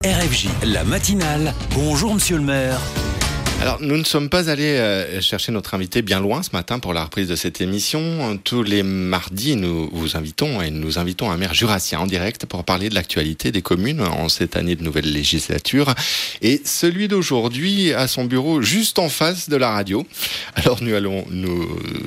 RFJ, la matinale. Bonjour monsieur le maire. Alors, nous ne sommes pas allés chercher notre invité bien loin ce matin pour la reprise de cette émission. Tous les mardis, nous invitons un maire jurassien en direct pour parler de l'actualité des communes en cette année de nouvelle législature. Et celui d'aujourd'hui a son bureau juste en face de la radio. Alors, nous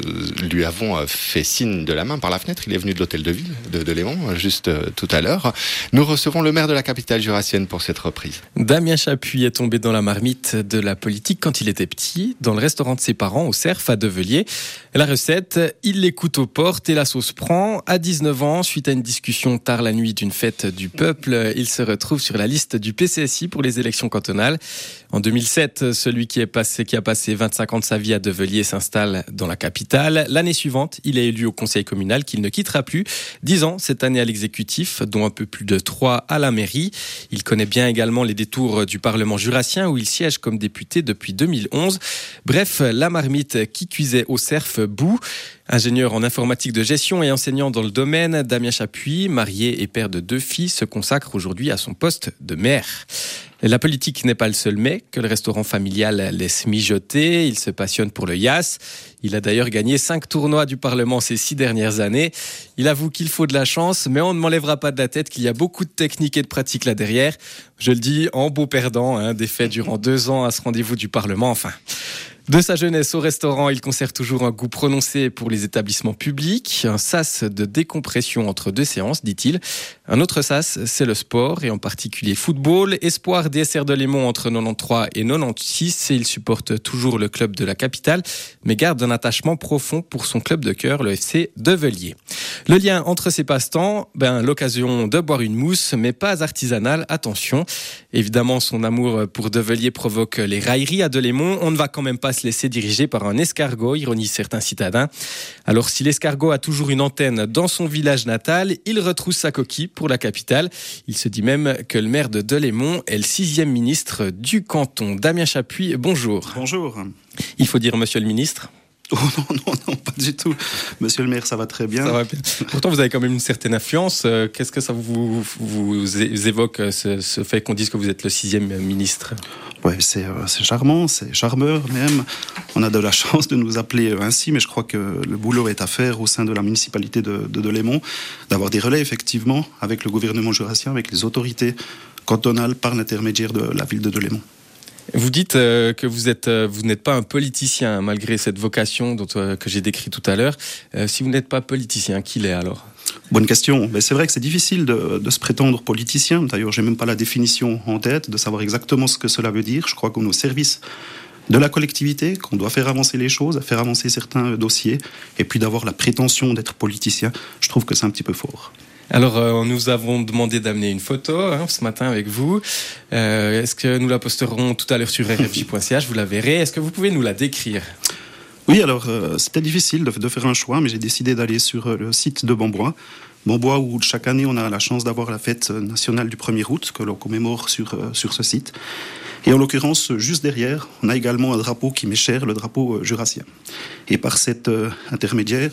lui avons fait signe de la main par la fenêtre. Il est venu de l'hôtel de ville de Léon, juste tout à l'heure. Nous recevons le maire de la capitale jurassienne pour cette reprise. Damien Chapuis est tombé dans la marmite de la politique quand il était petit, dans le restaurant de ses parents au Cerf à Develier. La recette, il l'écoute aux portes et la sauce prend. À 19 ans, suite à une discussion tard la nuit d'une fête du peuple, il se retrouve sur la liste du PCSI pour les élections cantonales. En 2007, celui qui a passé 25 ans de sa vie à Develier s'installe dans la capitale. L'année suivante, il est élu au conseil communal qu'il ne quittera plus. 10 ans cette année à l'exécutif, dont un peu plus de 3 à la mairie. Il connaît bien également les détours du Parlement jurassien où il siège comme député depuis 2011. Bref, la marmite qui cuisait au Cerf bout. Ingénieur en informatique de gestion et enseignant dans le domaine, Damien Chapuis, marié et père de 2 filles, se consacre aujourd'hui à son poste de maire. La politique n'est pas le seul mets que le restaurant familial laisse mijoter. Il se passionne pour le Yas. Il a d'ailleurs gagné 5 tournois du Parlement ces 6 dernières années. Il avoue qu'il faut de la chance, mais on ne m'enlèvera pas de la tête qu'il y a beaucoup de techniques et de pratiques là derrière. Je le dis en beau perdant, défait durant 2 ans à ce rendez-vous du Parlement, enfin. De sa jeunesse au restaurant, il conserve toujours un goût prononcé pour les établissements publics. Un sas de décompression entre 2 séances, dit-il. Un autre sas, c'est le sport, et en particulier football. Espoir DSR de Lémont entre 93 et 96, et il supporte toujours le club de la capitale, mais garde un attachement profond pour son club de cœur, le FC Develier. Le lien entre ces passe-temps, l'occasion de boire une mousse, mais pas artisanale, attention. Évidemment, son amour pour Develier provoque les railleries à Delémont. On ne va quand même pas se laisser diriger par un escargot, ironisent certains citadins. Alors si l'escargot a toujours une antenne dans son village natal, il retrousse sa coquille pour la capitale. Il se dit même que le maire de Delémont est le 6e ministre du canton. Damien Chapuis, bonjour. Bonjour. Il faut dire monsieur le ministre. Oh non, pas du tout. Monsieur le maire, ça va très bien. Ça va bien. Pourtant, vous avez quand même une certaine influence. Qu'est-ce que ça vous évoque, ce fait qu'on dise que vous êtes le 6e ministre ? Ouais, c'est charmant, c'est charmeur même. On a de la chance de nous appeler ainsi, mais je crois que le boulot est à faire au sein de la municipalité de Delémont, d'avoir des relais effectivement avec le gouvernement jurassien, avec les autorités cantonales par l'intermédiaire de la ville de Delémont. Vous dites que vous n'êtes pas un politicien, malgré cette vocation que j'ai décrite tout à l'heure. Si vous n'êtes pas politicien, qui l'est alors ? Bonne question. Mais c'est vrai que c'est difficile de se prétendre politicien. D'ailleurs, j'ai même pas la définition en tête, de savoir exactement ce que cela veut dire. Je crois qu'on est au service de la collectivité, qu'on doit faire avancer les choses, faire avancer certains dossiers, et puis d'avoir la prétention d'être politicien, je trouve que c'est un petit peu fort. Alors, nous avons demandé d'amener une photo ce matin avec vous. Est-ce que nous la posterons tout à l'heure sur rfj.ch ? Vous la verrez. Est-ce que vous pouvez nous la décrire ? Oui, alors c'était difficile de faire un choix, mais j'ai décidé d'aller sur le site de Bombois. Bombois où chaque année on a la chance d'avoir la fête nationale du 1er août que l'on commémore sur ce site. Et en l'occurrence, juste derrière, on a également un drapeau qui m'est cher, le drapeau jurassien. Et par cet intermédiaire,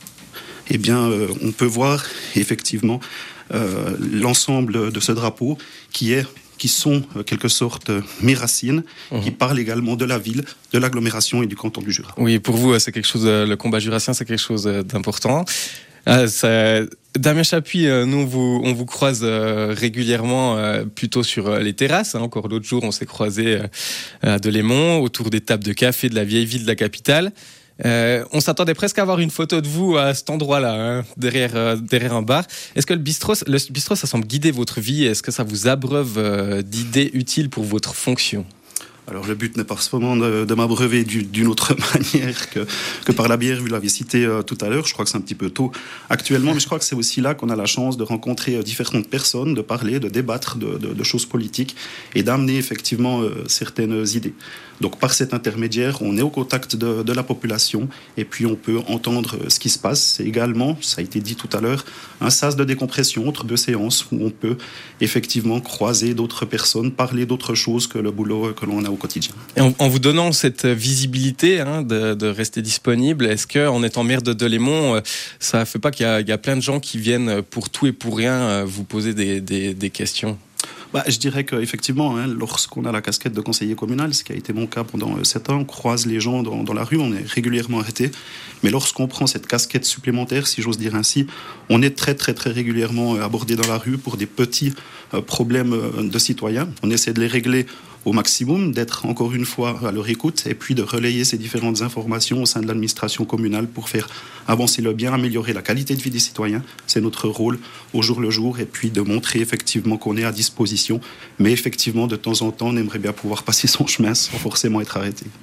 on peut voir effectivement l'ensemble de ce drapeau qui sont en quelque sorte mes racines, qui parlent également de la ville, de l'agglomération et du canton du Jura. Oui, pour vous, c'est quelque chose. Le combat jurassien, c'est quelque chose d'important. Damien Chapuis, nous on vous croise régulièrement plutôt sur les terrasses. Encore l'autre jour, on s'est croisés à Delémont, autour des tables de café de la vieille ville de la capitale. On s'attendait presque à avoir une photo de vous à cet endroit-là, derrière un bar. Est-ce que le bistrot, ça semble guider votre vie ? Est-ce que ça vous abreuve d'idées utiles pour votre fonction ? Alors le but n'est pas forcément de m'abreuver d'une autre manière que par la bière, vous l'avez cité tout à l'heure. Je crois que c'est un petit peu tôt actuellement, mais je crois que c'est aussi là qu'on a la chance de rencontrer différentes personnes, de parler, de débattre de choses politiques et d'amener effectivement certaines idées. Donc par cet intermédiaire, on est au contact de la population et puis on peut entendre ce qui se passe. C'est également, ça a été dit tout à l'heure, un sas de décompression entre 2 séances où on peut effectivement croiser d'autres personnes, parler d'autres choses que le boulot que l'on a au quotidien. Et en vous donnant cette visibilité de rester disponible, est-ce qu'en étant maire de Delémont, ça ne fait pas qu'il y a plein de gens qui viennent pour tout et pour rien vous poser des questions ? Je dirais qu'effectivement, lorsqu'on a la casquette de conseiller communal, ce qui a été mon cas pendant 7 ans, on croise les gens dans la rue, on est régulièrement arrêté. Mais lorsqu'on prend cette casquette supplémentaire, si j'ose dire ainsi, on est très très très régulièrement abordé dans la rue pour des petits problèmes de citoyens. On essaie de les régler au maximum, d'être encore une fois à leur écoute et puis de relayer ces différentes informations au sein de l'administration communale pour faire avancer le bien, améliorer la qualité de vie des citoyens. C'est notre rôle au jour le jour et puis de montrer effectivement qu'on est à disposition. Mais effectivement, de temps en temps, on aimerait bien pouvoir passer son chemin sans forcément être arrêté.